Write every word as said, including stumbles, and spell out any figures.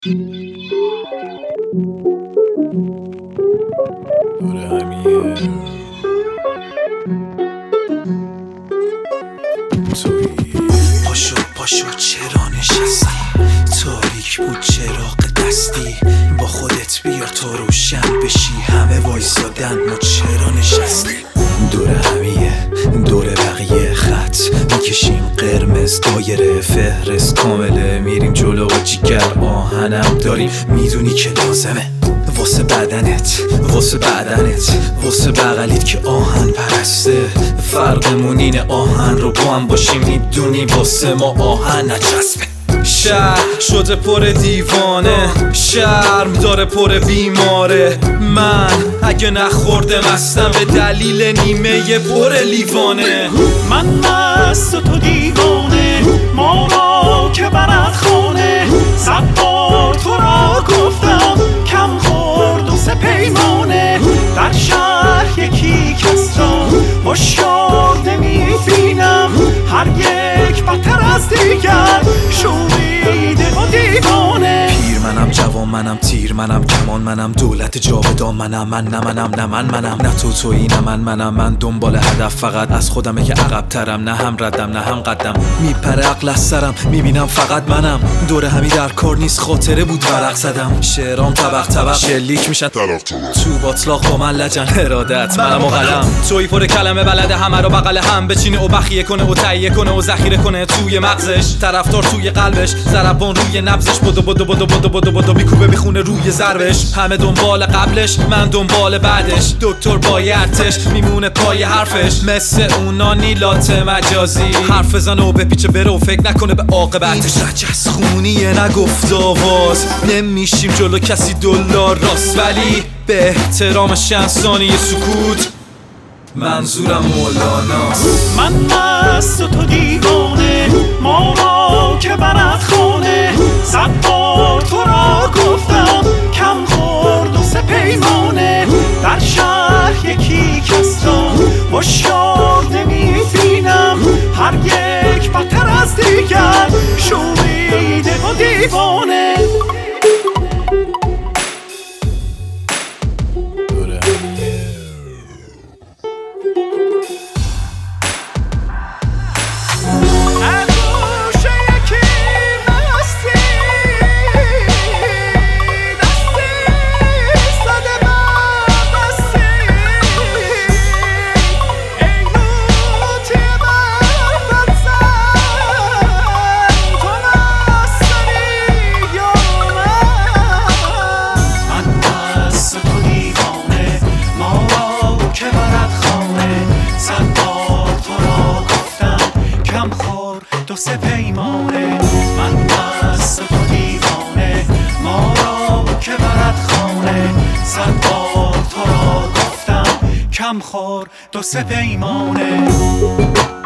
دوره همیه توی پاشو پاشو چرا نشستی؟ تاریک بود چراغ دستی، با خودت بیار تا روشن بشی. همه وایسادن ما چرا نشستیم؟ دوره همیه دوره بقیه خط میکشیم قرمز، دایره فهرست کامله، میریم جلو و جیگر آهنم داریم، میدونی که لازمه واسه بدنت، واسه بدنت، واسه بغلیت که آهن پرسته. فرقمون اینه آهن رو با هم باشیم، میدونی واسه ما آهن نچسبه. شهر شده پر دیوانه، شرم داره پر بیماره. من اگه نخورده مستم به دلیل نیمه پر لیوانه. من مست و تو دیوانه، ما را که برد خانه. صد بار تو را گفتم کم خورد و سه پیمانه. در شهر یکی کس را هوشیار نمی‌بینم، هر یک بدتر از دیگر شوریده و دیوانه. پیر منم، جوان منم، تیر منم، کمان منم، دولت جاودان منم. من نه منم نه من منم، نه تو تویی نه من منم. من دنبال هدف فقط از خودمه که عقب ترم، نه هم ردم نه هم قدم. میپره عقل از سرم، میبینم فقط منم. دوره همی در کار نیست، خاطره بود ورق زدم. شعرام طبق طبق شلیک میشن تو باطلاق با من لجن. ارادت منم و قلم، توی پر کلمه بلده همه رو بغل هم بچینه و بخیه کنه و تهیه کنه و ذخیره کنه توی مغزش. طرفدار توی قلبش، ضربان روی نبضش، بدو بدو بدو بدو بدو بدو میکوبه میخونه روی ضربش. همه دنبال قبلش، من دنبال بعدش. دکتر بایرتش میمونه پای حرفش، مثل اونا نیلات مجازی. حرف بزنه و بپیچه بره و فکر نکنه به عاقبتش. این رجز خونیه نگفت آواز، نمیشیم جلو کسی دلار راست، ولی به احترام شنسانی سکوت منظورم مولاناست. من مست و تو دیوانه، ما را که برد خانه. صد بار تو را گفتم کم خورد و سه پیمانه. در شهر یکی کس را هوشیار نمی‌بینم، هر یک بدتر از دیگر شوریده و دیوانه. دوره همیه دو سه پیمانه. من مست و دیوانه، ما را که برد خانه. صد بار تو را گفتم کم خور دو سه پیمانه.